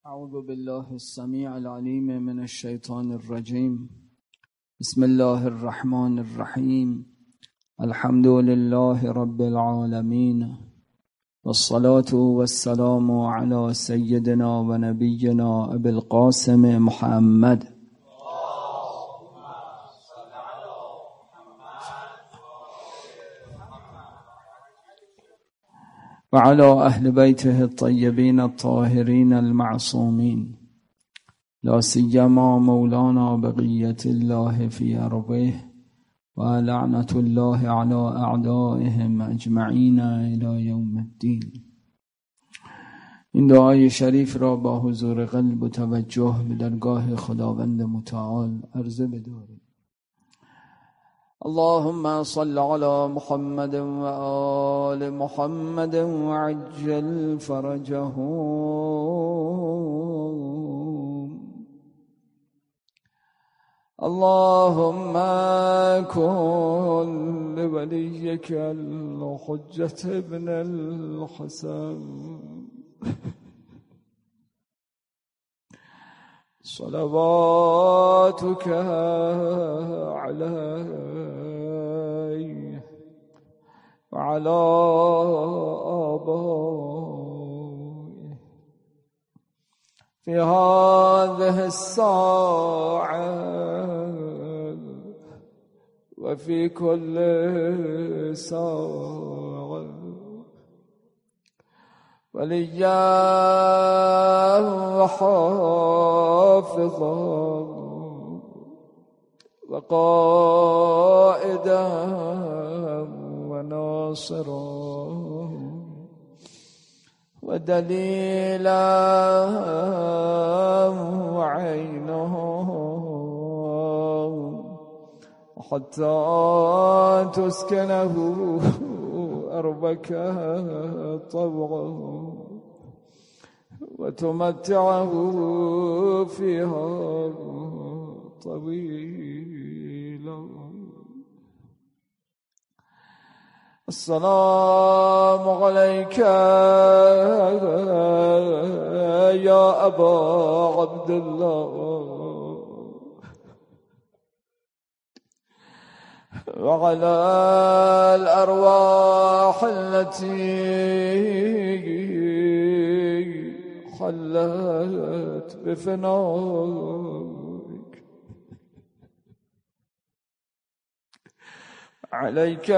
اعوذ بالله السمیع العلیم من الشیطان الرجیم. بسم الله الرحمن الرحیم. الحمد لله رب العالمین والصلاة والسلام على سيدنا و نبینا ابی القاسم محمد وعلى أهل بيته الطيبين الطاهرين المعصومين، لا سيما مولانا بقية الله في أرضه ولعنة الله على أعدائهم أجمعين إلى يوم الدين. این دعای شریف را با حضور قلب و توجه به درگاه خداوند متعال عرضه بداریم. اللهم صل على محمد وآل محمد وعجل فرجهم. اللهم كن لوليك الحجة ابن الحسن صلواتك عليه وعلى آبائه في هذه الساعة وفي كل ساعة، وليا وحافظا وقائدا وناصرا ودليلا وعينا، حتى تسكنه أربك طوعا وتمتعه فيها طويلا. السلام عليك يا أبا عبد الله وعلى الأرواح التي حلت بفنائك. عليك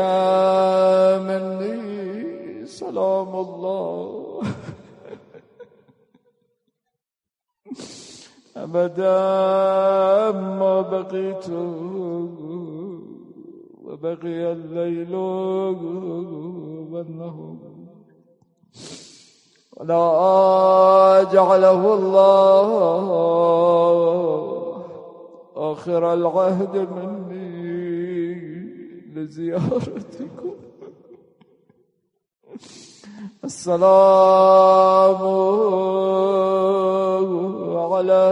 مني سلام الله أبدا ما بقيت وبقي الليل والنهار، ولا جعله الله آخر العهد مني لزيارتكم. السلام على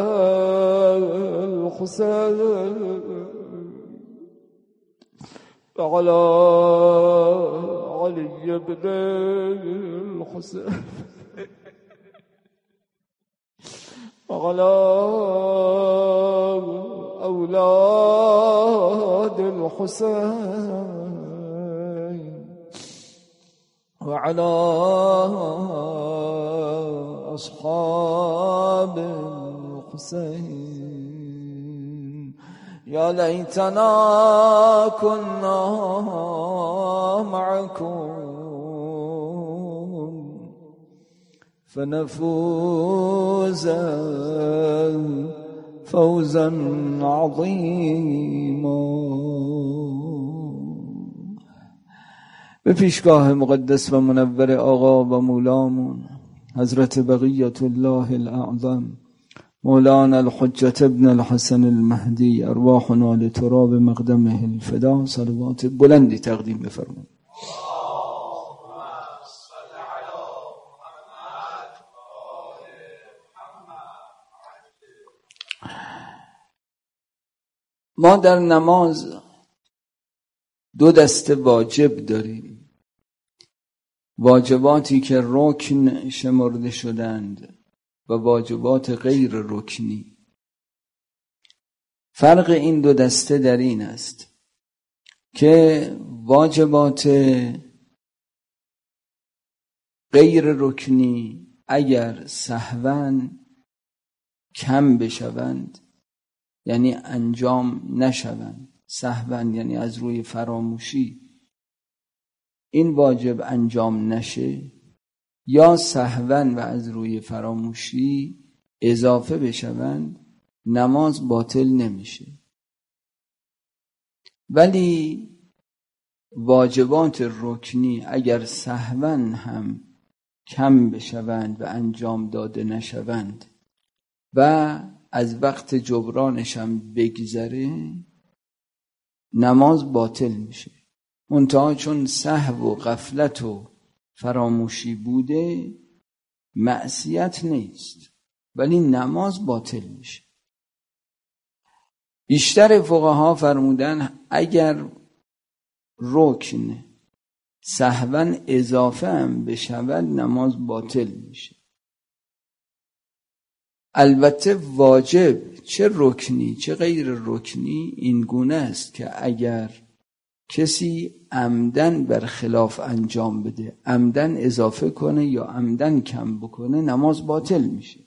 الحسين وعلى علي بن الحسين وعلى أولاد الحسين وعلى أصحاب الحسين. يا ليتنا كنا معكم فنفوز فوزا عظيما. به پیشگاه مقدس و منور آقا و مولامون حضرت بقیت الله الاعظم مولانا الحجة ابن الحسن المهدی، ارواحنا لتراب مقدمه الفدا، صلوات بلندی تقدیم بفرمایید. ما در نماز دو دسته واجب داریم. واجباتی که رکن شمرده شدند و واجبات غیر رکنی. فرق این دو دسته در این است که واجبات غیر رکنی اگر سهواً کم بشوند، یعنی انجام نشوند، سهواً یعنی از روی فراموشی این واجب انجام نشه، یا سهواً و از روی فراموشی اضافه بشوند، نماز باطل نمیشه. ولی واجبات رکنی اگر سهواً هم کم بشوند و انجام داده نشوند و از وقت جبرانش هم بگذره، نماز باطل میشه. منتها چون سهو و غفلت و فراموشی بوده معصیت نیست، ولی نماز باطل میشه. بیشتر فقها فرمودن اگر رکن سهواً اضافه هم بشود نماز باطل میشه. البته واجب چه رکنی چه غیر رکنی این گونه است که اگر کسی عمدن برخلاف انجام بده، عمدن اضافه کنه یا عمدن کم بکنه، نماز باطل میشه.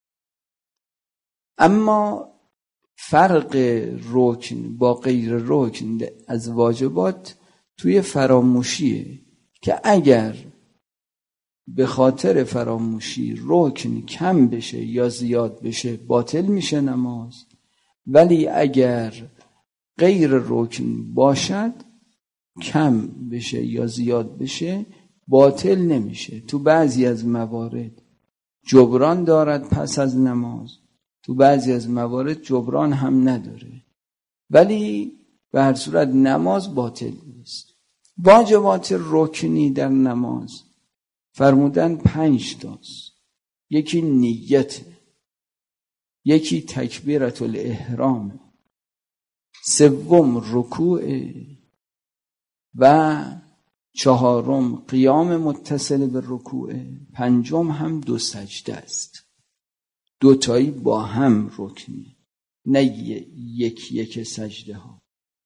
اما فرق رکن با غیر رکن از واجبات توی فراموشیه که اگر به خاطر فراموشی رکن کم بشه یا زیاد بشه باطل میشه نماز، ولی اگر غیر رکن باشد کم بشه یا زیاد بشه باطل نمیشه. تو بعضی از موارد جبران دارد پس از نماز، تو بعضی از موارد جبران هم نداره، ولی به هر صورت نماز باطل نیست. واجبات رکنی در نماز فرمودن 5 تاست. یکی نیت، یکی تکبیرت الاحرام، سوم رکوع و 4 قیام متصل به رکوع، 5 هم 2 سجده است. 2 تایی با هم رکنی، نه یک سجده ها.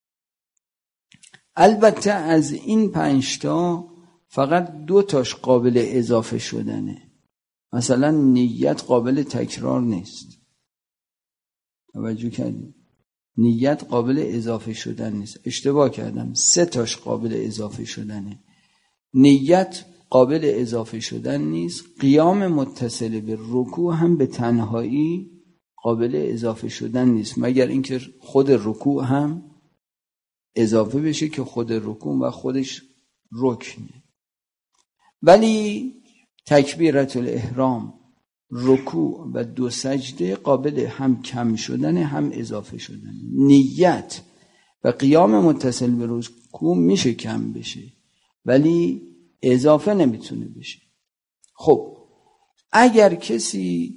البته از این 5 تا فقط 2 تاش قابل اضافه شدنه. مثلا نیت قابل تکرار نیست. توجه کردید؟ نیت قابل اضافه شدن نیست. اشتباه کردم، 3 تاش قابل اضافه شدنه. نیت قابل اضافه شدن نیست. قیام متصل به رکوع هم به تنهایی قابل اضافه شدن نیست، مگر اینکه خود رکوع هم اضافه بشه که خود رکوع و خودش رکنه. ولی تکبیرت الاحرام، رکوع و 2 سجده قابل هم کم شدن هم اضافه شدن. نیت و قیام متصل به رکوع میشه کم بشه ولی اضافه نمیتونه بشه. خب اگر کسی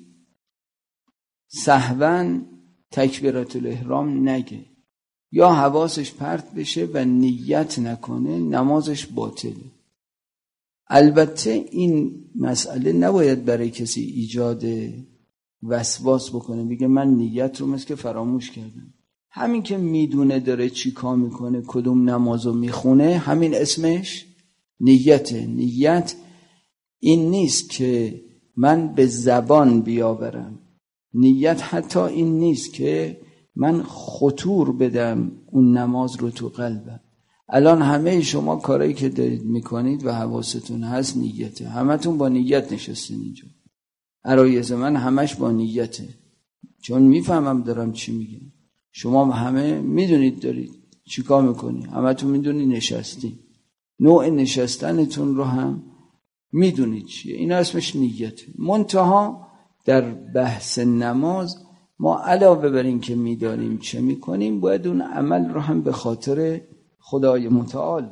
سهواً تکبیرت الاحرام نگه یا حواسش پرت بشه و نیت نکنه، نمازش باطله. البته این مسئله نباید برای کسی ایجاد وسواس بکنه، بگه من نیت رو مثل که فراموش کردم. همین که میدونه داره چی کار میکنه، کدوم نمازو میخونه، همین اسمش نیته. نیت این نیست که من به زبان بیاورم، نیت حتی این نیست که من خطور بدم اون نماز رو تو قلبم. الان همه شما کارایی که دارید میکنید و حواستون هست نیته، همتون با نیت نشستین اینجا. عرایض من همش با نیته، چون میفهمم دارم چی میگم. شما همه میدونید دارید چی کار میکنید، همتون میدونید نشستین، نوع نشستنتون رو هم میدونید چیه. این اسمش نیته. منتها در بحث نماز ما علاوه بر این که میدانیم چه میکنیم، باید اون عمل رو هم به خاطر خدای متعال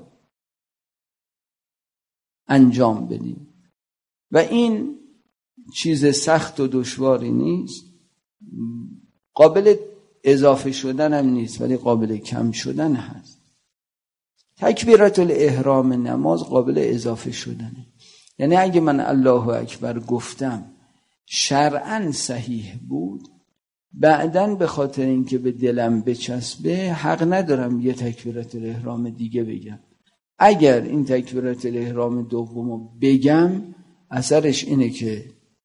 انجام بدیم و این چیز سخت و دشواری نیست. قابل اضافه شدن هم نیست ولی قابل کم شدن هست. تکبیرت الاحرام نماز قابل اضافه شدنه. یعنی اگه من الله اکبر گفتم شرعاً صحیح بود، بعداً به خاطر اینکه به دلم بچسبه حق ندارم یه تکبیرت الاحرام دیگه بگم. اگر این تکبیرت الاحرام دومو بگم اثرش اینه که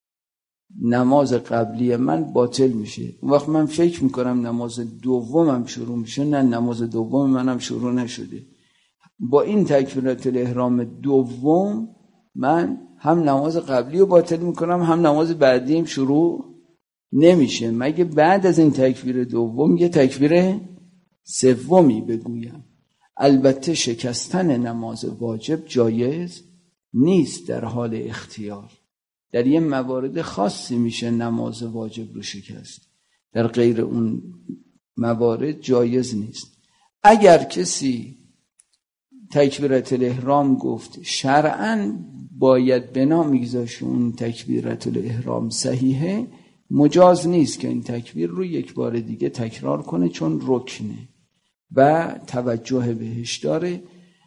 نماز قبلی من باطل میشه. اون وقت من فکر میکنم نماز دومم شروع میشه، نه، نماز دوم منم شروع نشده. با این تکبیرت الاحرام دوم من هم نماز قبلی رو باطل میکنم، هم نماز بعدیم شروع نمیشه، مگه بعد از این تکبیر دوم یه تکبیر سومی بگویم. البته شکستن نماز واجب جایز نیست در حال اختیار. در یه موارد خاصی میشه نماز واجب رو شکست، در غیر اون موارد جایز نیست. اگر کسی تکبیرت الاحرام گفت شرعاً باید بنا میگذاشت اون تکبیرت الاحرام صحیحه، مجاز نیست که این تکبیر رو یک بار دیگه تکرار کنه چون رکنه و توجه بهش داره.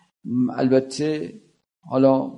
البته حالا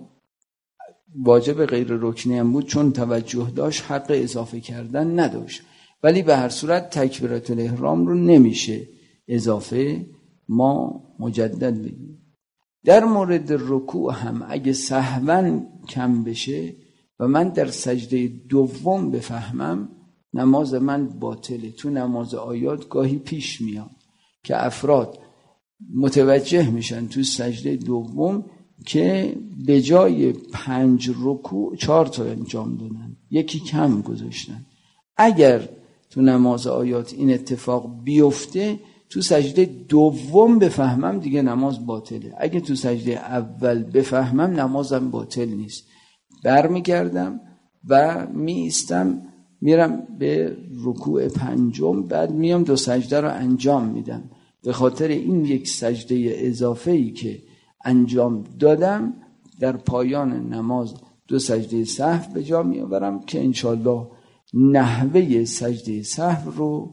واجب غیر رکنی هم بود، چون توجه داشت حق اضافه کردن نداشت، ولی به هر صورت تکبیرت الاحرام رو نمیشه اضافه، ما مجدد بگیم. در مورد رکوع هم اگه سهواً کم بشه و من در سجده دوم بفهمم نماز من باطله. تو نماز آیات گاهی پیش میاد که افراد متوجه میشن تو سجده دوم که به جای 5 رکوع 4 تا انجام دادن، یکی کم گذاشتن. اگر تو نماز آیات این اتفاق بیفته تو سجده دوم بفهمم دیگه نماز باطله. اگه تو سجده اول بفهمم نمازم باطل نیست. برمیگردم و میستم میرم به رکوع 5، بعد میام 2 سجده رو انجام میدم. به خاطر این یک سجده اضافه‌ای که انجام دادم در پایان نماز 2 سجده سهو به جا میآورم که انشالله نحوه سجده سهو رو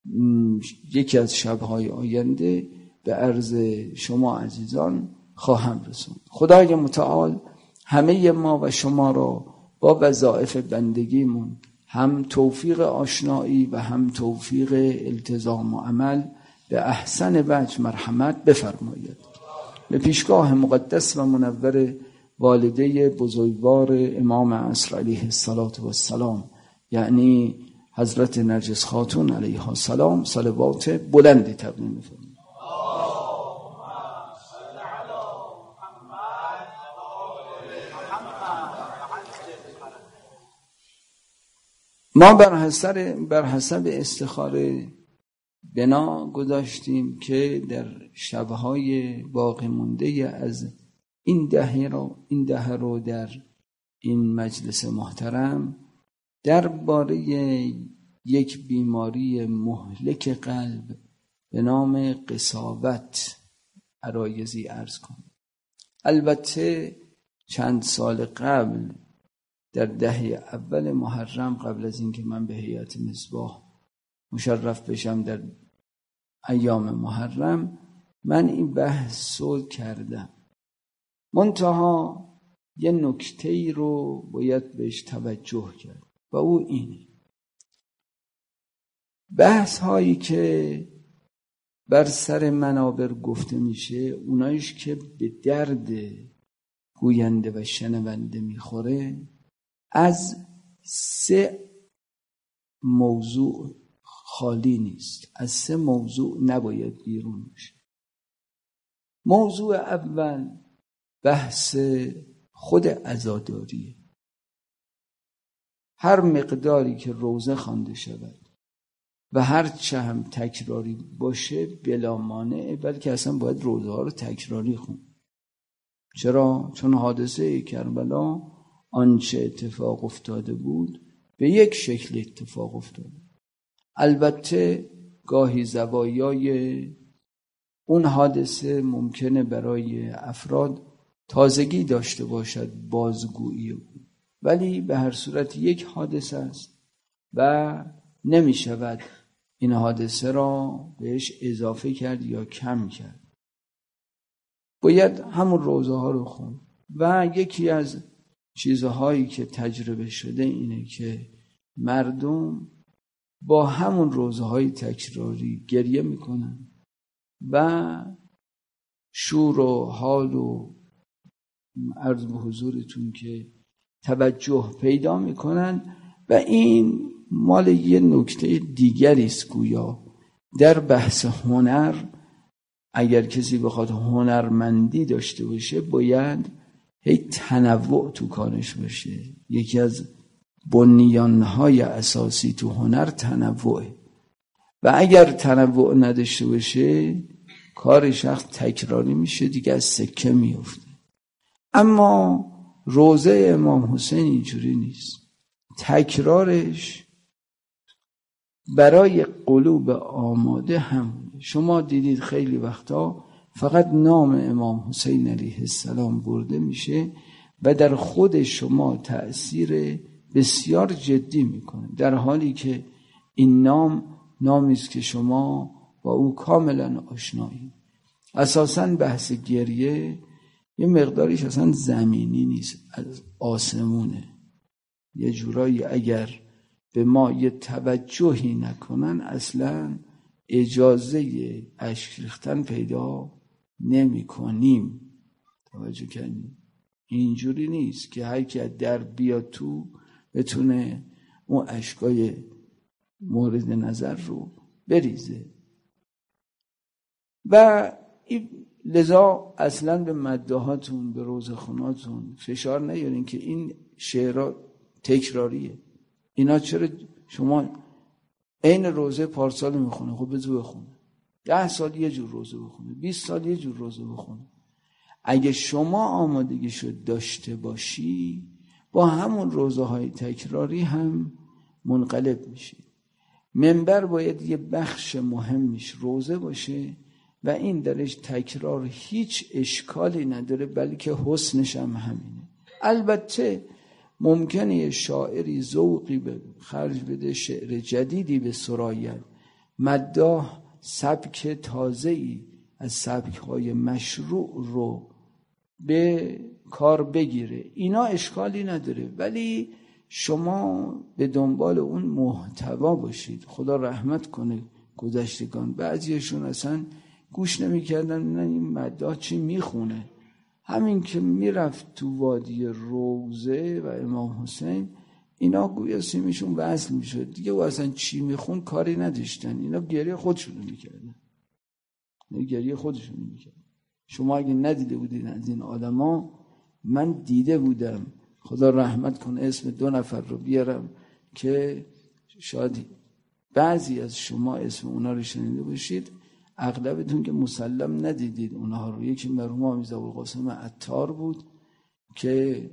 یکی از شب‌های آینده به عرض شما عزیزان خواهم رسوند. خدای متعال همه ما و شما را با وظایف بندگیمون هم توفیق آشنایی و هم توفیق التزام و عمل به احسن وجه مرحمت بفرماید. به پیشگاه مقدس و منور والده بزرگوار امام عصر علیه السلام یعنی حضرت نرجس خاتون علیها السلام صلوات بلندی تقدیم فرمایید. ما بر حسب استخاره بنا گذاشتیم که در شبهای باقی مونده از این دهه رو در این مجلس محترم درباره یک بیماری مهلک قلب به نام قساوت عرایضی عرض کنم. البته چند سال قبل در دهه اول محرم، قبل از اینکه من به هیئت مصباح مشرف بشم در ایام محرم، من این بحث رو کردم. منتها یه نکته‌ای رو باید بهش توجه کرد و او اینه: بحث هایی که بر سر منابر گفته میشه، اونایش که به درد گوینده و شنونده میخوره، از 3 موضوع خالی نیست. از 3 موضوع نباید بیرون بشه. موضوع اول بحث خود عزاداریه. هر مقداری که روزه خوانده شود و هر چه هم تکراری باشه بلا مانع، بلکه اصلا باید روزه ها رو تکراری خوند. چرا؟ چون حادثه کربلا آنچه اتفاق افتاده بود به یک شکل اتفاق افتاده. البته گاهی زوایای اون حادثه ممکنه برای افراد تازگی داشته باشد، بازگویی اون، ولی به هر صورت یک حادثه است و نمی شود این حادثه را بهش اضافه کرد یا کم کرد. باید همون روزه ها رو خوند. و یکی از چیزهایی که تجربه شده اینه که مردم با همون روزهای تکراری گریه میکنن و شور و حال و عرض به حضورتون که توجه پیدا میکنن و این مال یه نکته دیگری است. گویا در بحث هنر اگر کسی بخواد هنرمندی داشته باشه باید هی تنوع تو کارش باشه. یکی از بنیانهای اساسی تو هنر تنوعه و اگر تنوع نداشته باشه کار شخص تکراری میشه، دیگه از سکه میفته. اما روزه امام حسین اینجوری نیست، تکرارش برای قلوب آماده همونه. شما دیدید خیلی وقتا فقط نام امام حسین علیه السلام برده میشه و در خود شما تأثیر بسیار جدی میکنه، در حالی که این نامی است که شما با او کاملا آشنایی. اساساً بحث گریه یه مقداریش اصلا زمینی نیست، از آسمونه. یه جورایی اگر به ما یه توجهی نکنن اصلا اجازه اشک ریختن پیدا نمی کنیم. توجه کنیم اینجوری نیست که هر کی در بیاد تو بتونه اون اشکای مورد نظر رو بریزه. و لذا اصلا به مداحاتون به روزخوناتون فشار نیارین که این شعرها تکراریه. اینا چرا شما این روزه پارسال میخونه، خب بذار بخونه 10 سال یه جور روزه بخونه، 20 سال یه جور روزه بخونه. اگه شما آمادگیشو داشته باشی با همون روزه های تکراری هم منقلب میشی. منبر باید یه بخش مهمش روزه باشه و این درش تکرار هیچ اشکالی نداره، بلکه حسنش هم همینه. البته ممکنه یه شاعری ذوقی به خرج بده، شعر جدیدی به سرایت، مداح سبک تازه‌ای از سبک‌های مشروع رو به کار بگیره، اینا اشکالی نداره، ولی شما به دنبال اون محتوا باشید. خدا رحمت کنه گذشتگان، بعضیشون اصلا گوش نمی‌کردن نه این مداح چی میخونه. همین که میرفت تو وادی روضه و امام حسین اینا گویا سیمشون وصل میشد دیگه، و اصلا چی میخون کاری نداشتن، اینا گریه خودشونو میکردن، گریه خودشونو میکردن. شما اگه ندیده بودین از این آدما، من دیده بودم، خدا رحمت کنه، اسم 2 نفر رو بیارم که شاید بعضی از شما اسم اونا رو شنیده باشید، اغلبتون که مسلم ندیدید اونها رو. یکی مرحوم آمیز ابوالقاسم عطار بود که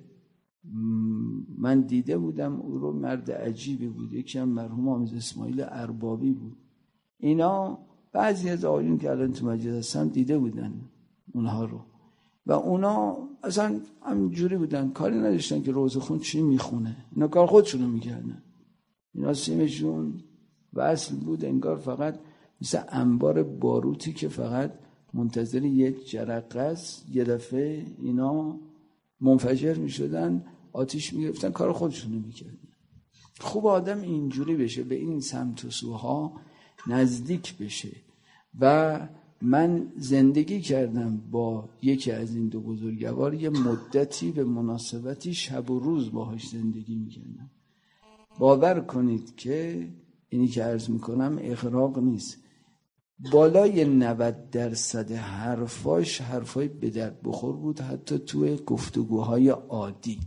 من دیده بودم او رو، مرد عجیبی بود. یکی هم مرحوم آمیز اسماعیل اربابی بود. اینا بعضی از آقایون که الان تو مجلس هستن دیده بودن اونها رو و اونا اصلا همینجوری بودن، کاری نداشتن که روزه خون چی میخونه، اینا کار خودشونو میکردن. اینا سیمشون وصل بود، انگار فقط مثل انبار باروتی که فقط منتظر یک جرقه است، یه دفعه اینا منفجر میشدن، آتیش میگرفتن، کار خودشونو میکردن. خوب آدم اینجوری بشه، به این سمت و سوها نزدیک بشه. و من زندگی کردم با یکی از این 2 بزرگوار، یه مدتی به مناسبتی شب و روز باهاش زندگی میکردم. باور کنید که اینی که عرض میکنم اغراق نیست، بالای 90% حرفاش حرفای به درد بخور بود، حتی توی گفتگوهای عادی.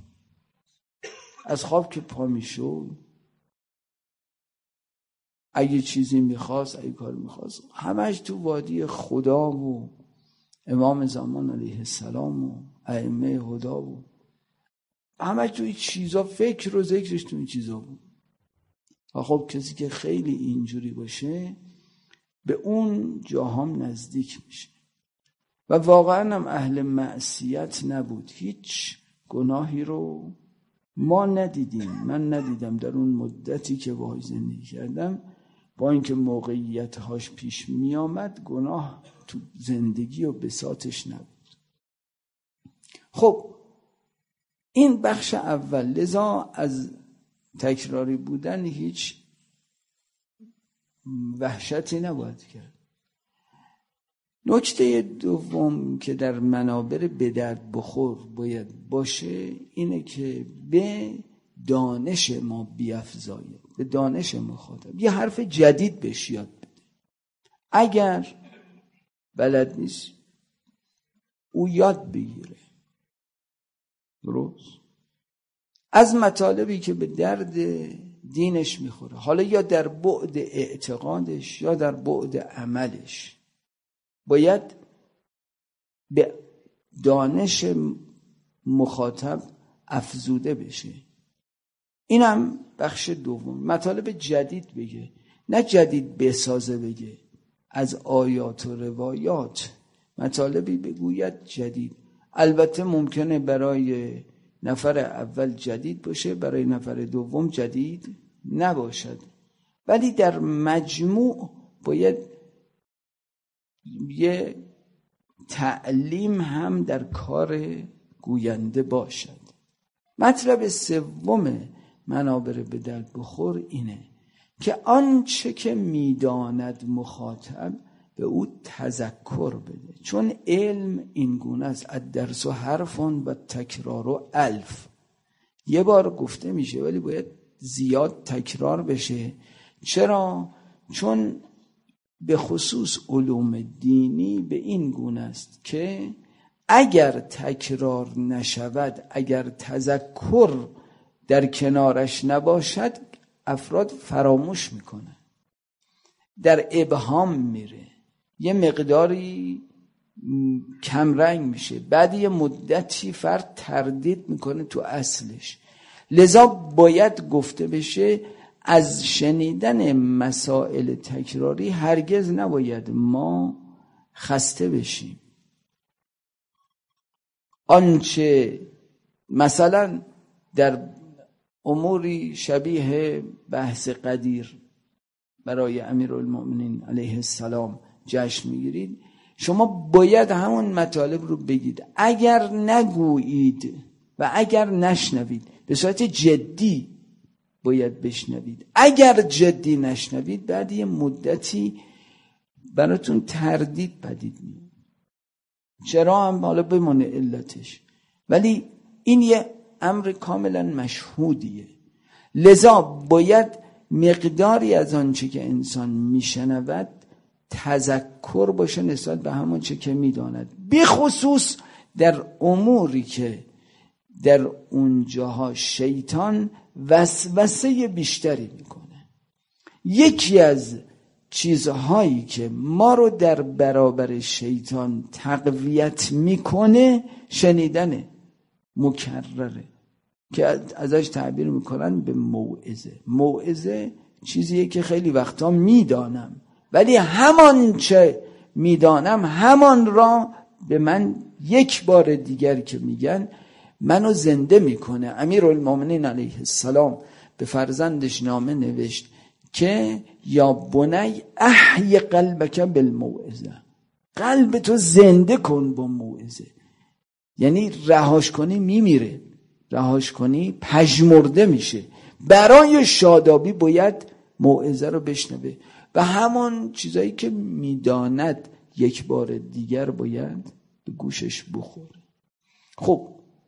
از خواب که پا میشد، اگه چیزی میخواست، اگه کار میخواست، همش تو وادی خدا و امام زمان علیه السلام و ائمه هدی و همش توی چیزا، فکر و ذکرش توی چیزا بود. و خب کسی که خیلی اینجوری باشه به اون جاهام نزدیک میشه. و واقعا هم اهل معصیت نبود، هیچ گناهی رو ما ندیدیم، من ندیدم در اون مدتی که باهاش زندگی کردم. با اینکه موقعیت‌هاش پیش می آمد، گناه تو زندگی و بساطش نبود. خب این بخش اول. لذا از تکراری بودن هیچ وحشتی نباید کرد. نکته دوم که در منابر به درد بخور باید باشه اینه که به دانش ما بیفزاید، به دانش مخاطب یه حرف جدید بهش یاد بده. اگر بلد نیست او یاد بگیره. درست؟ از مطالبی که به درد دینش میخوره، حالا یا در بعد اعتقادش یا در بعد عملش، باید به دانش مخاطب افزوده بشه. اینم بخش دوم. مطالب جدید بگه، نه جدید بسازه بگه. از آیات و روایات مطالبی بگوید جدید. البته ممکنه برای نفر اول جدید باشه، برای نفر دوم جدید نباشد، ولی در مجموع باید یه تعلیم هم در کار گوینده باشد. مطلب سوم منابر به درد بخور اینه که آنچه که میداند مخاطب به او تذکر بده. چون علم این گونه است، الدرس حرف و تکرار الف. یه بار گفته میشه ولی باید زیاد تکرار بشه. چرا؟ چون به خصوص علوم دینی به این گونه است که اگر تکرار نشود، اگر تذکر در کنارش نباشد، افراد فراموش میکنن، در ابهام میره، یه مقداری کمرنگ میشه، بعد یه مدتی فرد تردید میکنه تو اصلش. لذا باید گفته بشه از شنیدن مسائل تکراری هرگز نباید ما خسته بشیم. آنچه مثلا در اموری شبیه بحث قدیر برای امیرالمؤمنین علیه السلام جشن میگیرید، شما باید همون مطالب رو بگید. اگر نگویید و اگر نشنوید، به صورت جدی باید بشنوید. اگر جدی نشنوید، بعد یه مدتی براتون تردید پدید میاد. چرا هم حالا بمونه علتش، ولی این یه امر کاملا مشهودیه. لذا باید مقداری از آنچه که انسان میشنود تذکر باشه نسبت به همون چه که میداند، بخصوص در اموری که در اونجاها شیطان وسوسه بیشتری میکنه. یکی از چیزهایی که ما رو در برابر شیطان تقویت میکنه شنیدن مکرره که ازش تعبیر میکنن به موعظه. موعظه چیزیه که خیلی وقتا میدانم، ولی همان چه میدانم همان را به من یک بار دیگر که میگن منو زنده میکنه. امیرالمؤمنین علیه السلام به فرزندش نامه نوشت که یا بنی احی قلبک بالموعظه، قلب تو زنده کن با موعظه. یعنی رهاش کنی میمیره، رهاش کنی پژمرده میشه. برای شادابی باید موعظه رو بشنوه و همون چیزایی که میداند یک بار دیگر باید به گوشش بخوره. خب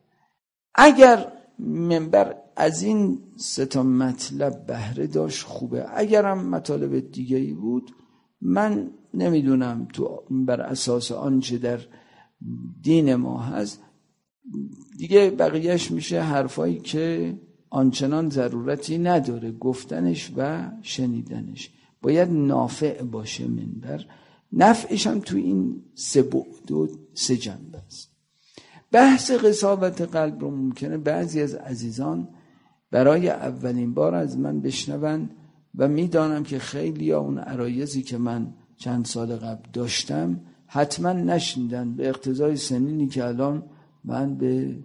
اگر منبر از این 3 مطلب بهره داشت خوبه. اگرم مطالب دیگه‌ای بود من نمیدونم، تو بر اساس آنچه در دین ما هست دیگه بقیهش میشه حرفایی که آنچنان ضرورتی نداره گفتنش و شنیدنش. باید نافع باشه منبر. نفعش هم تو این 3 بعد و 3 جنبه است. بحث قساوت قلب رو ممکنه بعضی از عزیزان برای اولین بار از من بشنون و میدانم که خیلی ها اون عرایضی که من چند سال قبل داشتم حتما نشنیدن، به اقتضای سنینی که الان من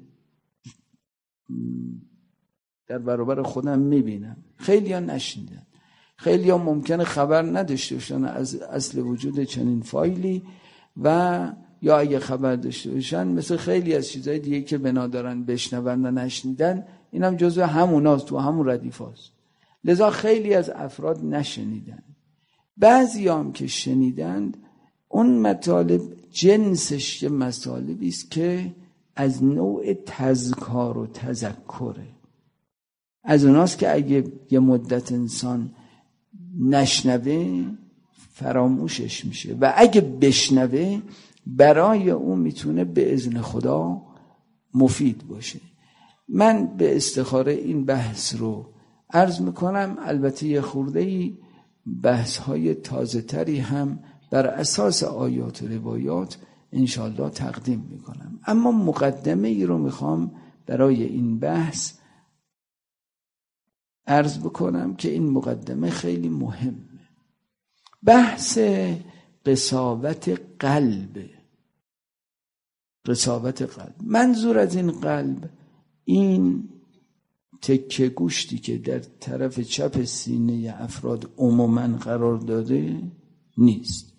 در برابر خودم میبینم. خیلی ها نشنیدن، خیلی ها ممکنه خبر نداشته باشن از اصل وجود چنین فایلی، و یا اگه خبر داشته باشن مثل خیلی از چیزهای دیگه که بنا دارن بشنون و نشنیدن اینم جزو هموناست، تو همون ردیفاست. لذا خیلی از افراد نشنیدن. بعضی هم که شنیدند اون مطالب جنسش یه مطالبی است که از نوع تذکار و تذکره. از اوناست که اگه یه مدت انسان نشنوه فراموشش میشه و اگه بشنوه برای اون میتونه به اذن خدا مفید باشه. من به استخاره این بحث رو عرض میکنم. البته یه خورده‌ای بحث‌های تازه‌تری هم بر اساس آیات و روایات انشالله تقدیم میکنم، اما مقدمه ای رو میخوام برای این بحث عرض بکنم که این مقدمه خیلی مهمه. بحث قساوت قلب. قساوت قلب، منظور از این قلب این تکه گوشتی که در طرف چپ سینه افراد عموماً قرار داده نیست.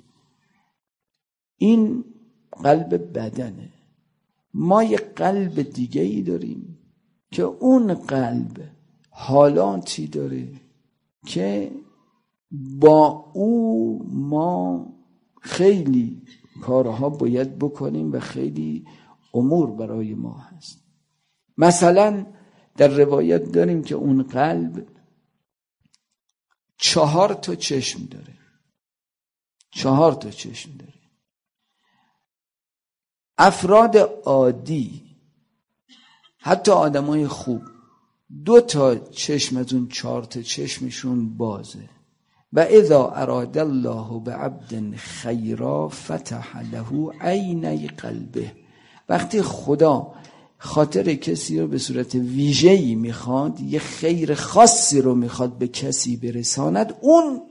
این قلب بدنه. ما یه قلب دیگه ای داریم که اون قلب حالاتی داره که با او ما خیلی کارها باید بکنیم و خیلی امور برای ما هست. مثلا در روایت داریم که اون قلب 4 تا چشم داره. 4 تا چشم داره. افراد عادی، حتی آدمای خوب، 2 تا چشم از اون 4 تا چشمشون بازه. و اذا اراد الله بعبد خیرا فتح له عینی قلبه. وقتی خدا خاطر کسی رو به صورت ویژه‌ای میخواد، یه خیر خاصی رو میخواد به کسی برساند، اون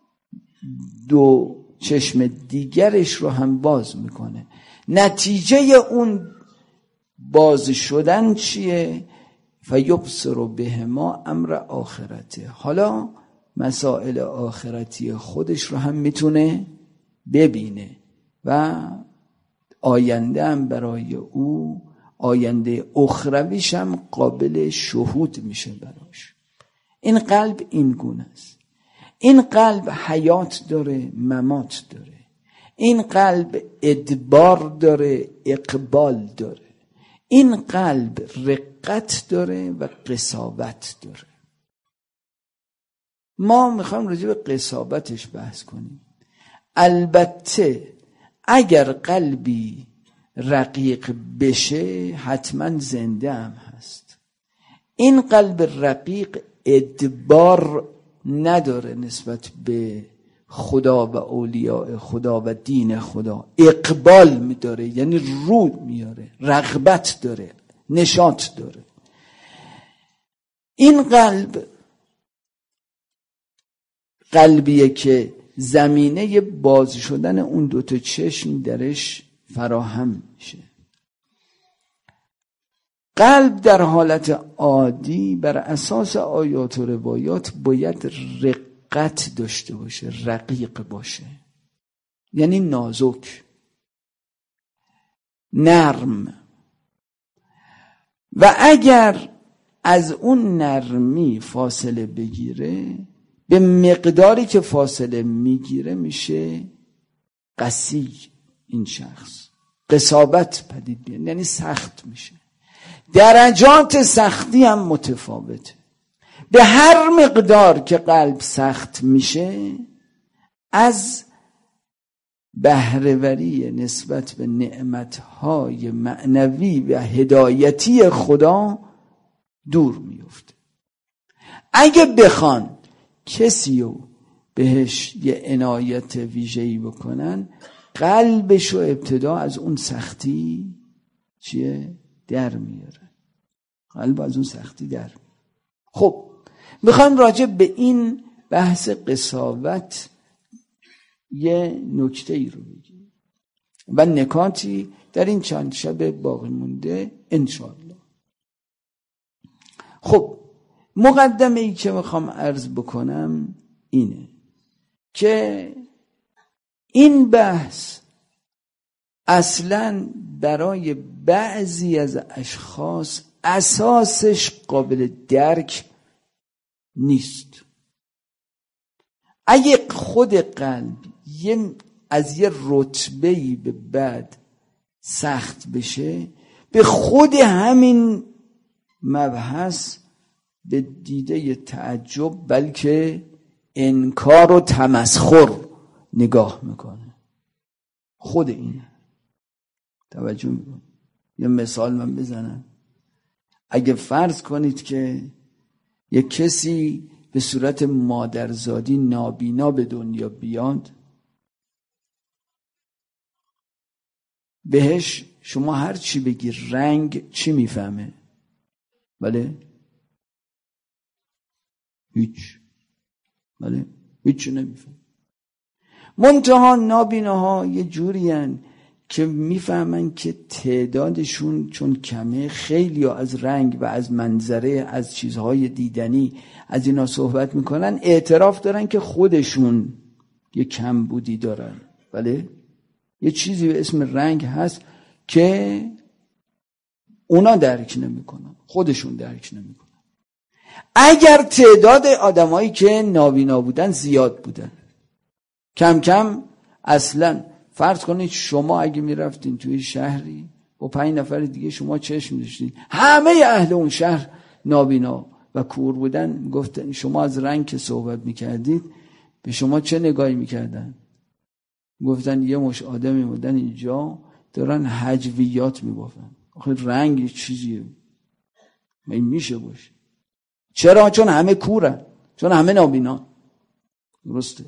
2 چشم دیگرش رو هم باز میکنه. نتیجه اون باز شدن چیه؟ فیبصر بهما امر آخرته. حالا مسائل آخرتی خودش رو هم میتونه ببینه و آینده هم برای او، آینده اخرویش هم قابل شهود میشه براش. این قلب این گونه است. این قلب حیات داره، ممات داره. این قلب ادبار داره، اقبال داره. این قلب رقت داره و قساوت داره. ما میخوایم راجع به قساوتش بحث کنیم. البته اگر قلبی رقیق بشه حتما زنده هم هست. این قلب رقیق ادبار نداره نسبت به خدا و اولیاء خدا و دین خدا. اقبال میداره، یعنی رود میاره، رغبت داره، نشاط داره. این قلب قلبیه که زمینه باز شدن اون 2 تا چشم درش فراهم میشه. قلب در حالت عادی بر اساس آیات و روایات باید رقت داشته باشه، رقیق باشه، یعنی نازک، نرم. و اگر از اون نرمی فاصله بگیره، به مقداری که فاصله میگیره میشه قسی. این شخص قساوت پدید میاد، یعنی سخت میشه. درجات سختی هم متفاوته. به هر مقدار که قلب سخت میشه، از بهره‌وری نسبت به نعمتهای معنوی و هدایتی خدا دور میفته. اگه بخوان کسی رو بهش یه عنایت ویژه‌ای بکنن، قلبشو ابتدا از اون سختی در میاره. قلب از اون سختی در میاره. خب میخوایم راجع به این بحث قساوت یه نکته ای رو بگیم و نکاتی در این چند شب باقی مونده انشاءالله. خب مقدمه ای که میخوام عرض بکنم اینه که این بحث اصلاً برای بعضی از اشخاص اساسش قابل درک نیست. اگه خود قلب از یه رتبه‌ای به بعد سخت بشه، به خود همین مبحث به دیده تعجب بلکه انکار و تمسخر نگاه میکنه. خود اینه. توجه میکنه. یه مثال من بزنم. اگه فرض کنید که یک کسی به صورت مادرزادی نابینا به دنیا بیاد، بهش شما هر چی بگی رنگ چی میفهمه؟ بله؟ هیچ نمیفهمه. منتها نابیناها یه جوری هن که میفهمن که تعدادشون چون کمه، خیلی از رنگ و از منظره، از چیزهای دیدنی، از اینا صحبت میکنن، اعتراف دارن که خودشون یه کم بودی دارن. بله؟ یه چیزی به اسم رنگ هست که اونا درک نمیکنن، خودشون درک نمیکنن. اگر تعداد آدمایی که نابینا بودن زیاد بودن، کم کم اصلا فرض کنید شما اگه میرفتین توی شهری با 5 نفر دیگه شما چشم داشتین، همه اهل اون شهر نابینا و کور بودن، گفتن شما از رنگ که صحبت میکردید به شما چه نگاهی میکردن؟ گفتن یه مش آدمی بودن اینجا دارن هجویات میبافن. آخه رنگ چیزیه؟ این میشه باشه؟ چرا؟ چون همه کورن، چون همه نابینا. درسته؟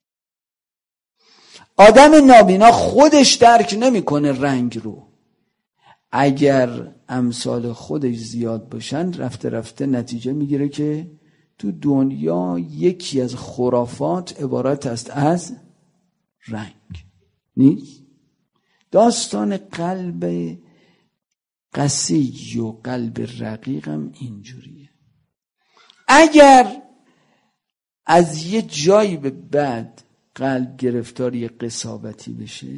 آدم نابینا خودش درک نمیکنه رنگ رو. اگر امثال خودش زیاد باشن، رفته رفته نتیجه میگیره که تو دنیا یکی از خرافات عبارت است از رنگ. نیست؟ داستان قلب قسی و قلب رقیق هم اینجوریه. اگر از یه جایی به بعد قلب گرفتاری قساوتی بشه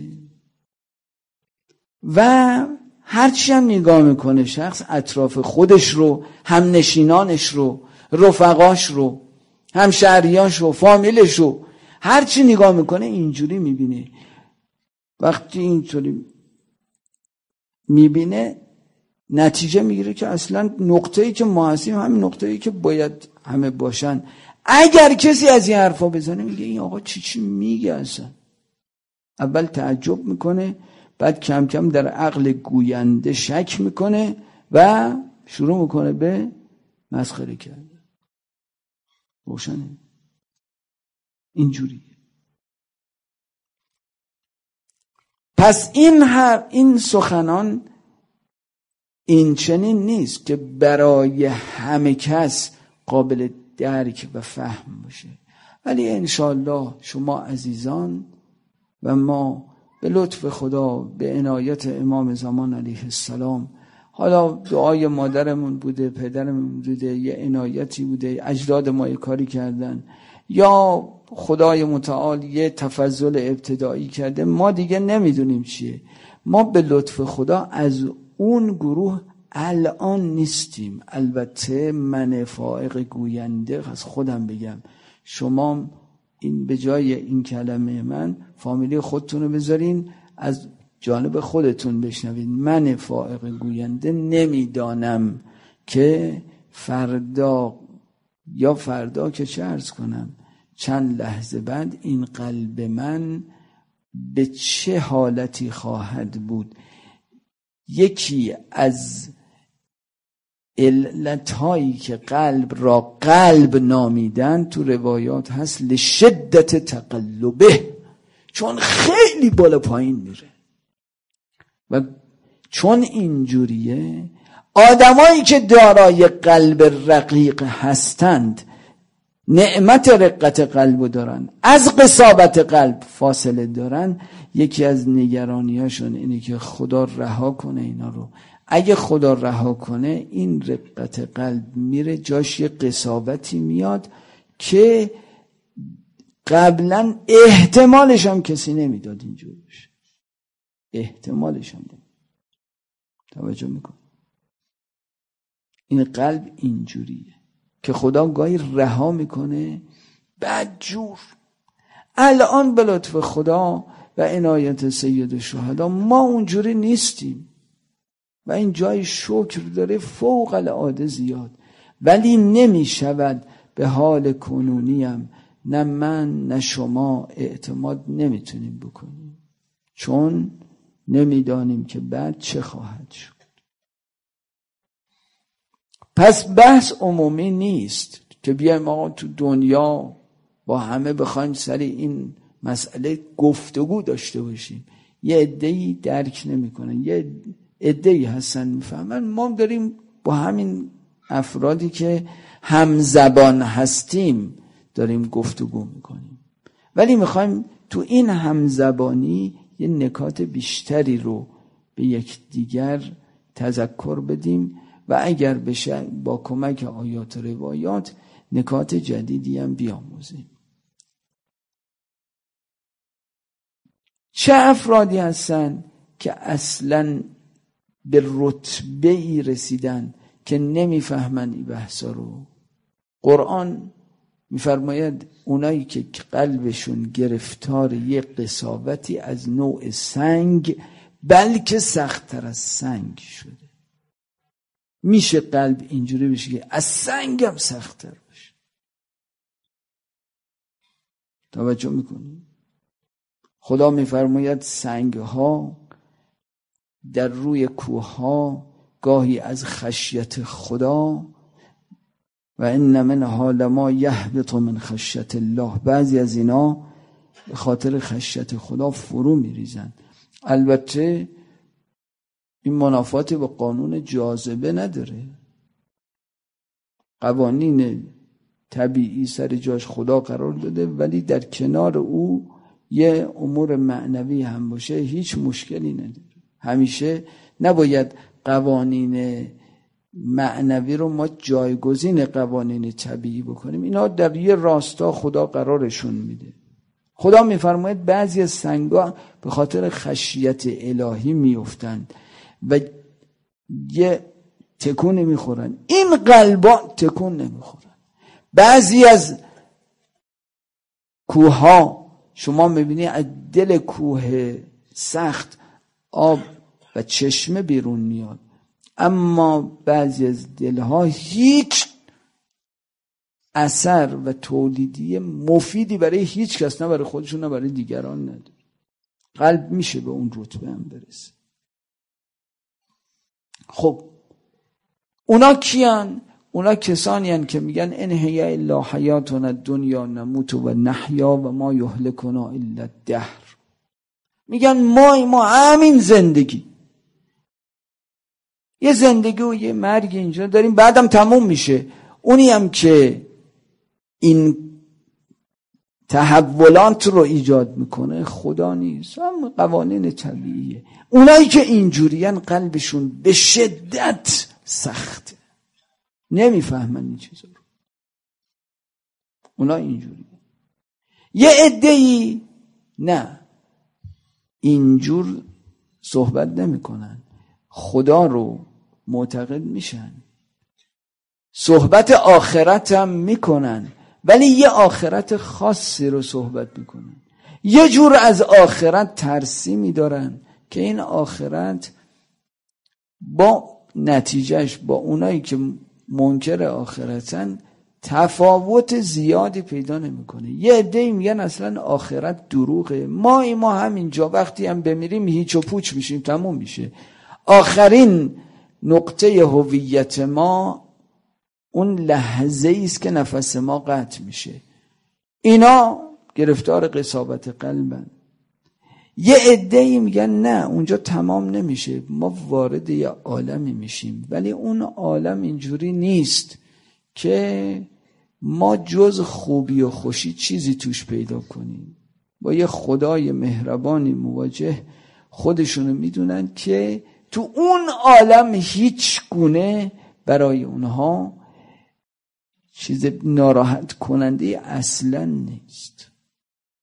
و هرچی هم نگاه میکنه شخص، اطراف خودش رو، هم نشینانش رو، رفقاش رو، هم شهریاش رو، فامیلش رو، هرچی نگاه میکنه اینجوری میبینه. وقتی اینطوری میبینه نتیجه میگیره که اصلا نقطه‌ای که ما هستیم همین نقطه‌ای که باید همه باشن. اگر کسی از این حرفا بزنه میگه این آقا چی میگه اصلا؟ اول تعجب میکنه، بعد کم کم در عقل گوینده شک میکنه و شروع میکنه به مسخره کردن. روشنه؟ اینجوری. پس این سخنان این چنین نیست که برای همه کس قابل درک و فهم باشه، ولی انشالله شما عزیزان و ما به لطف خدا، به عنایت امام زمان علیه السلام، حالا دعای مادرمون بوده، پدرمون بوده، یه عنایتی بوده، اجداد ما یه کاری کردن، یا خدای متعال یه تفضل ابتدایی کرده، ما دیگه نمیدونیم چیه. ما به لطف خدا از اون گروه الان نیستیم. البته من فائق گوینده از خودم بگم، شما این به جای این کلمه من فامیلی خودتون رو بذارین، از جانب خودتون بشنوین. من فائق گوینده نمیدانم که فردا که چه عرض کنم، چند لحظه بعد این قلب من به چه حالتی خواهد بود. یکی از علتهایی که قلب را قلب نامیدن تو روایات هست لشدت تقلبه، چون خیلی بالا پایین میره. و چون اینجوریه، آدمایی که دارای قلب رقیق هستند نعمت رقت قلب دارن، از قساوت قلب فاصله دارن. یکی از نگرانیاشون اینه که خدا رها کنه اینا رو. اگه خدا رها کنه این رقت قلب میره جاش، یه قساوتی میاد که قبلا احتمالش هم کسی نمیداد اینجور بشه. احتمالش هم نمیداد. توجه میکن. این قلب اینجوریه که خدا گاهی رها میکنه بدجور. الان به لطف خدا و عنایت سید الشهدا ما اونجوری نیستیم و این جای شکر داره فوق العاده زیاد، ولی نمی شود به حال کنونیم نه من نه شما اعتماد نمیتونیم بکنیم، چون نمیدانیم که بعد چه خواهد شد. پس بحث عمومی نیست که بیایم آقا تو دنیا با همه بخوایم سر این مسئله گفتگو داشته باشیم. یه عده‌ای درک نمی‌کنن، یه عده‌ای هستن میفهمن. ما داریم با همین افرادی که همزبان هستیم داریم گفتگو میکنیم، ولی میخوایم تو این همزبانی یه نکات بیشتری رو به یکدیگر تذکر بدیم و اگر بشه با کمک آیات و روایات نکات جدیدی هم بیاموزیم. چه افرادی هستن که اصلاً به رتبه ای رسیدن که نمیفهمن این بحثا رو؟ قرآن میفرماید اونایی که قلبشون گرفتار یک قساوتی از نوع سنگ بلکه سخت‌تر از سنگ شده. میشه قلب اینجوری بشه که از سنگ هم سخت‌تر بشه. توجه میکنی؟ خدا میفرماید سنگ‌ها در روی کوه‌ها گاهی از خشیت خدا و ان منها لما یهبط من خشیت الله، بعضی از اینا به خاطر خشیت خدا فرو میریزن. البته این منافات با قانون جاذبه نداره، قوانین طبیعی سر جاش خدا قرار داده، ولی در کنار او یه امور معنوی هم باشه هیچ مشکلی نداره. همیشه نباید قوانین معنوی رو ما جایگزین قوانین طبیعی بکنیم. اینا در یه راستا خدا قرارشون میده. خدا میفرماید بعضی از سنگا به خاطر خشیت الهی میافتن و یه تکون میخورن، این قلبا تکون نمیخورن. بعضی از کوه ها شما میبینی از دل کوه سخت آب و چشمه بیرون میاد، اما بعضی از دلها هیچ اثر و تولیدی مفیدی برای هیچ کس، نه برای خودشون نه برای دیگران نداره. قلب میشه به اون رتبه هم برسه. خب اونا کیان؟ اونا کسانی هستند که میگن ان هی الا حیاتنا الدنیا نموت و نحیا و ما یهلکنا الا الدهر. میگن ما همین زندگی، یه زندگی و یه مرگ اینجا داریم، بعدم تموم میشه. اونی هم که این تحولات رو ایجاد میکنه خدا نیست، هم قوانین طبیعیه. اونایی که اینجورین قلبشون به شدت سخته، نمیفهمن این چیزا رو. اونا اینجوریه. یه عده‌ای نه، اینجور صحبت نمیکنن، خدا رو معتقد میشن، صحبت آخرت هم میکنن، ولی یه آخرت خاصی رو صحبت میکنن. یه جور از آخرت ترسی میدارن که این آخرت با نتیجهش با اونایی که منکر آخرتن تفاوت زیادی پیدا نمیکنه. یه عده‌ای میگن اصلا آخرت دروغه، ما همینجا وقتی هم بمیریم هیچ و پوچ میشیم، تموم میشه. آخرین نقطه هویت ما اون لحظه است که نفس ما قطع میشه. اینا گرفتار قساوت قلبن. یه عده‌ای میگن نه، اونجا تمام نمیشه، ما وارد یه عالمی میشیم، ولی اون عالم اینجوری نیست که ما جز خوبی و خوشی چیزی توش پیدا کنیم. با یه خدای مهربانی مواجه خودشونو میدونن که تو اون عالم هیچ گونه برای اونها چیز ناراحت کننده اصلا نیست.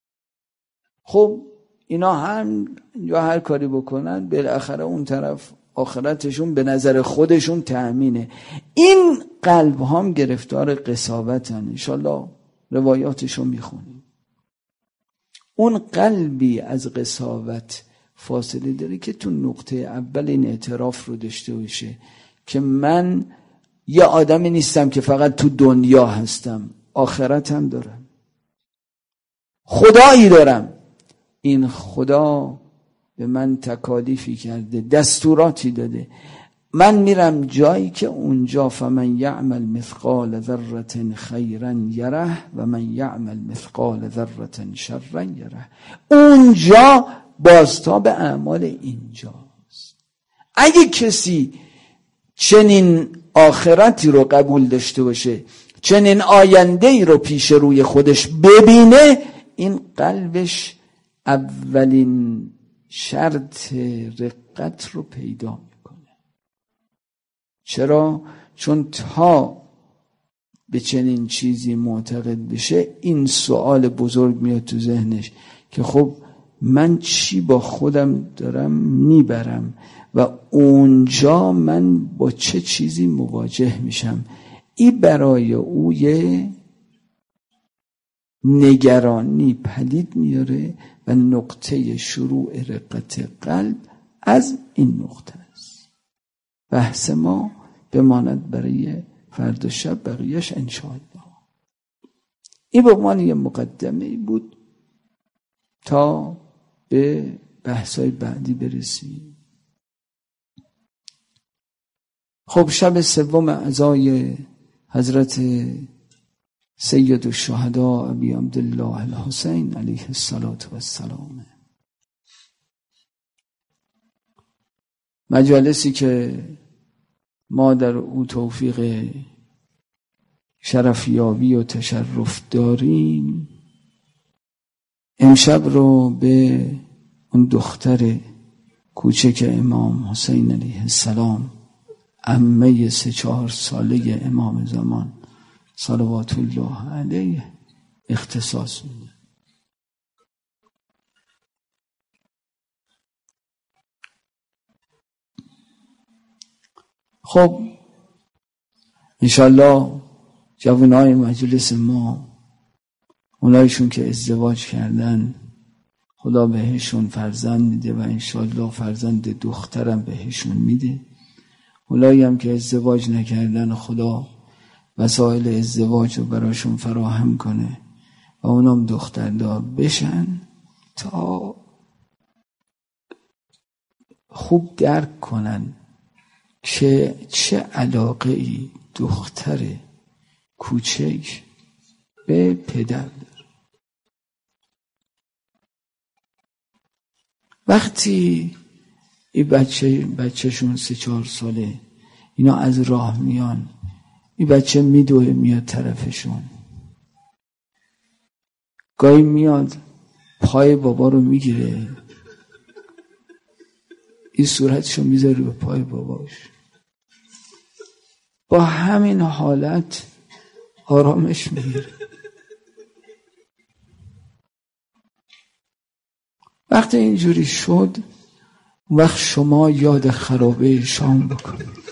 خب اینا هم یا هر کاری بکنن بالاخره اون طرف آخرتشون به نظر خودشون تأمینه. این قلب هم گرفتار قساوتن. انشالله روایاتشو میخونیم. اون قلبی از قساوت فاصله داره که تو نقطه اول این اعتراف رو داشته باشه که من یه آدمی نیستم که فقط تو دنیا هستم، آخرتم دارم، خدایی دارم. این خدا به من تکالیفی کرده، دستوراتی داده، من میرم جایی که اونجا فمن یعمل مثقال ذره خیرا یره و من یعمل مثقال ذره شرا یره. اونجا بازتاب اعمال اینجاست. اگه کسی چنین آخرتی رو قبول داشته باشه، چنین آینده‌ای رو پیش روی خودش ببینه، این قلبش اولین شرط رقت رو پیدا میکنه. چرا؟ چون تا به چنین چیزی معتقد بشه این سوال بزرگ میاد تو ذهنش که خب من چی با خودم دارم میبرم و اونجا من با چه چیزی مواجه میشم. این برای او یه نگرانی پدید میاره و نقطه شروع رقت قلب از این نقطه است. بحث ما بماند برای فردا شب، بقیهش انشاءالله. این به عنوان یه مقدمه بود تا به بحثای بعدی برسیم. خب شب سوم عزای حضرت سید الشهدا ابی عبدالله الحسین علیه السلام، مجالسی که ما در او توفیق شرفیابی و تشرف داریم، امشب رو به اون دختر کوچک امام حسین علیه السلام، عمه 3-4 ساله امام زمان صلوات الله علیه اختصاص میده. خب انشالله جوانای مجلس ما، اونایشون که ازدواج کردن، خدا بهشون فرزند میده و انشالله فرزند دخترم بهشون میده. اونایی هم که ازدواج نکردن، خدا وسایل ازدواج رو براشون فراهم کنه و اونام دختردار بشن تا خوب درک کنن که چه علاقه ای دختر کوچک به پدر داره. وقتی این بچهشون 3-4 ساله اینا از راه میان، این بچه میدوه میاد طرفشون، گاهی میاد پای بابا رو میگیره، این صورتشو میذاره به پای باباش. با همین حالت آرامش میگیره. وقتی اینجوری شد، وقت شما یاد خرابه شام بکنید.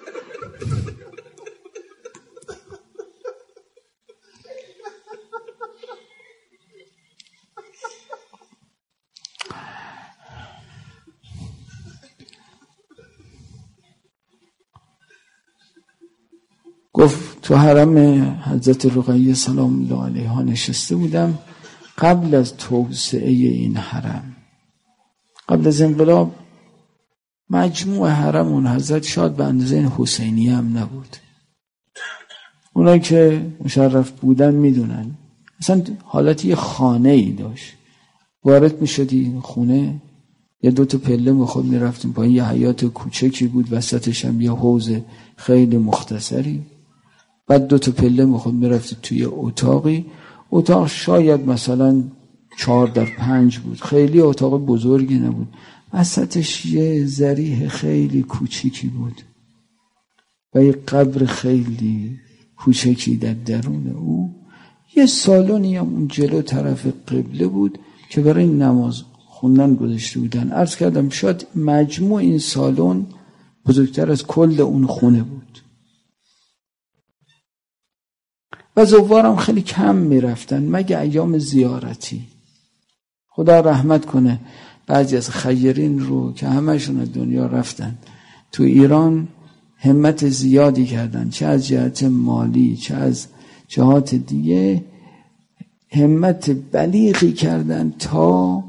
گفت تو حرم حضرت رقیه سلام الله علیها نشسته بودم قبل از توسعه این حرم. قبل از انقلاب مجموع حرم اون حضرت شاید به اندازه این حسینی هم نبود. اونایی که مشرف بودن میدونن اصلا حالتی یه خانه ای داشت. وارد میشدی خونه، یه 2 پله با خود میرفتیم پایین، یه حیاط کوچکی بود، وسطش هم یه حوض خیلی مختصری، بعد 2 پله با خود میرفتید توی اتاقی. اتاق شاید مثلا 4x5 بود، خیلی اتاق بزرگی نبود، وسطش یه ذریح خیلی کوچیکی بود و یه قبر خیلی کوچکی در درون او. یه سالونی هم اون جلو طرف قبله بود که برای نماز خوندن گذاشته بودن. عرض کردم شاید مجموع این سالن بزرگتر از کل اون خونه بود و زوارم خیلی کم میرفتن مگه ایام زیارتی. خدا رحمت کنه بعضی از خیرین رو که همشون از دنیا رفتن، تو ایران همت زیادی کردن، چه از جهت مالی چه از جهات دیگه همت بلیغی کردن تا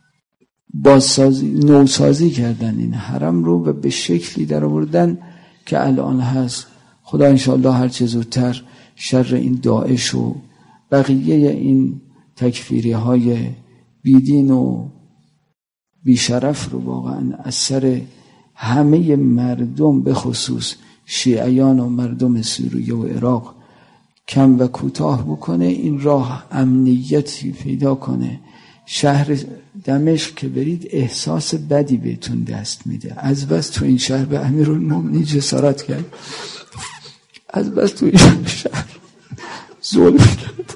نوسازی کردن این حرم رو و به شکلی در آوردن که الان هست. خدا انشاءالله هر چه زودتر شر این داعش و بقیه این تکفیری های بیدین و بیشرف رو واقعا از سر همه مردم به خصوص شیعیان و مردم سوریه و عراق کم و کوتاه بکنه، این راه امنیتی پیدا کنه. شهر دمشق که برید احساس بدی بهتون دست میده. از بس تو این شهر به امیرالمومنین جسارت کرد، از بس تو این شهر ظلم کرد،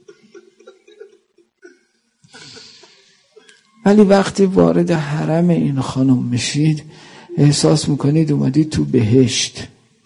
ولی وقتی وارد حرم این خانم میشید احساس میکنید اومدید تو بهشت.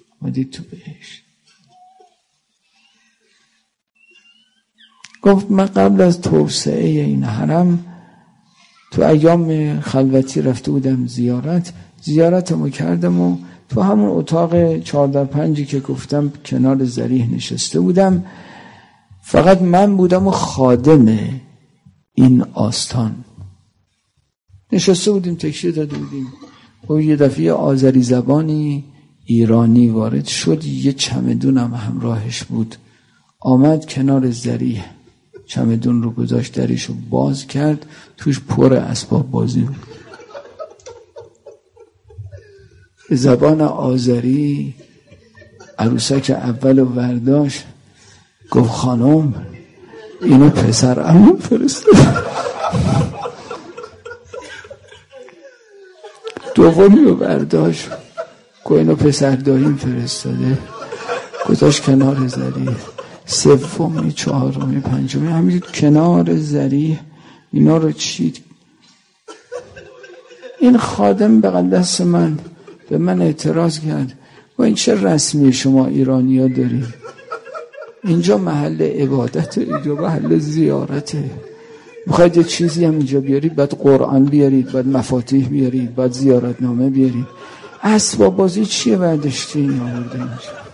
گفت من قبل از توسعه این حرم تو ایام خلوتی رفته بودم زیارتمو کردم و تو همون اتاق 4x5 که گفتم کنار ذریح نشسته بودم، فقط من بودم و خادم این آستان نشسته بودیم، تکیه داده بودیم. و یه دفعه آذری زبانی ایرانی وارد شد، یه چمدونم همراهش بود، آمد کنار ذریح، چمدون رو گذاشت، دریشو باز کرد، توش پر اسباب بازی بود. به زبان آذری عروسک اول و برداشت، گفت خانم اینو پسر عموم فرستاد. دومی رو برداشت، گفت اینو پسر داییم فرستاده، گذاشت کنار ذریح. سومی، چهارمی، پنجمی همین کنار ذریح اینا رو چید. این خادم بغل دست من به من اعتراض کرد، و این چه رسمی شما ایرانی ها دارید؟ اینجا محل عبادت، اینجا محل زیارته. میخواید یه چیزی هم اینجا بیارید، بعد قرآن بیارید، بعد مفاتیح بیارید، بعد زیارتنامه بیارید. اسباب بازی چیه برداشتی این آورده اینجا؟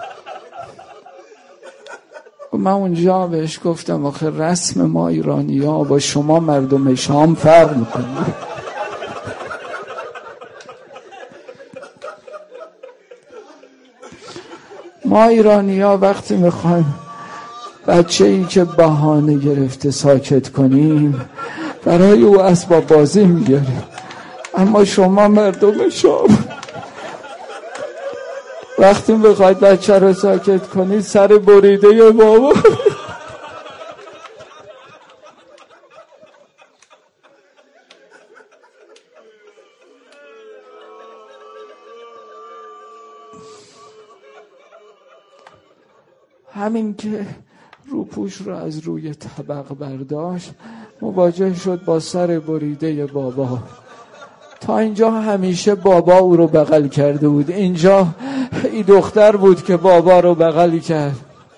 من اونجا بهش گفتم آخه رسم ما ایرانی ها با شما مردم شام فرق میکنه. ما ایرانی ها وقتی میخوایم بچه ای که بهانه گرفته ساکت کنیم برای او اسباب بازی میگیریم، اما شما مردم شام وقتی بخواید بچه رو ساکت کنید سر بریده بابا. همین که روپوش رو از روی طبق برداشت مواجه شد با سر بریده بابا. تا اینجا همیشه بابا او رو بغل کرده بود، اینجا این دختر بود که بابا رو بغل کرد.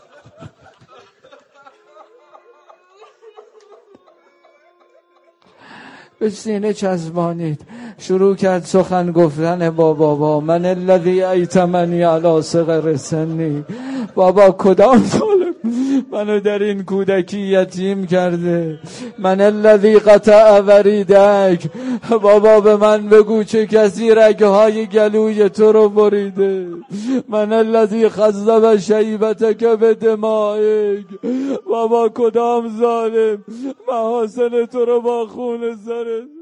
به سینه چسبانید، شروع کرد سخن گفتن با بابا. من الذی ایتمنی علی صغر سنی، بابا کدام ظالم منو در این کودکی یتیم کرده؟ من الذی قطع وریدک، بابا به من بگو چه کسی رگهای گلوی تو رو بریده؟ من الذی خضب شیبتک بدمائک، بابا کدام ظالم محاسن تو رو با خون سرت